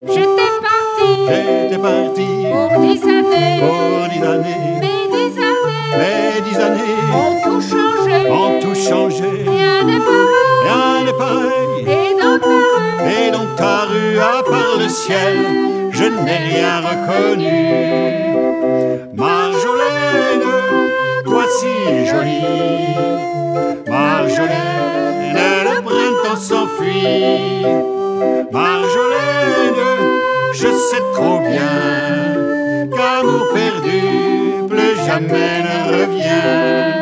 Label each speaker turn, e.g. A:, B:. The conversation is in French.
A: J'étais parti
B: pour 10 années,
A: mais 10 années
B: ont tout changé.
A: Rien n'est pareil,
B: Et dans ta rue, à part le ciel, je n'ai rien reconnu. Marjolaine, toi si jolie, Marjolaine, le printemps s'enfuit. Marjolaine, je sais trop bien qu'amour perdu plus jamais ne revient.